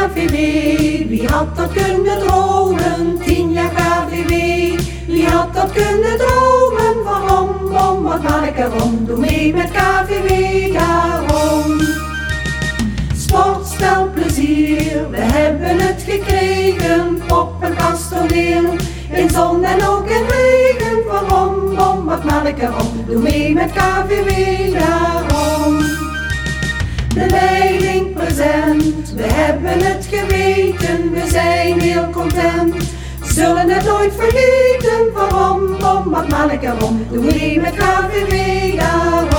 KVW, wie had dat kunnen dromen? 10 jaar KVW, wie had dat kunnen dromen? Waarom, wat maak erom? Doe mee met KVW daarom. Sport, spel, plezier, we hebben het gekregen. Poppenkast, toneel, in zon en ook in regen. Waarom, wat maak erom? Doe mee met KVW daarom. De leiding present, we hebben het geweten, we zijn heel content. Zullen het nooit vergeten, waarom, wat maak erom? Doe mee met KVW daarom.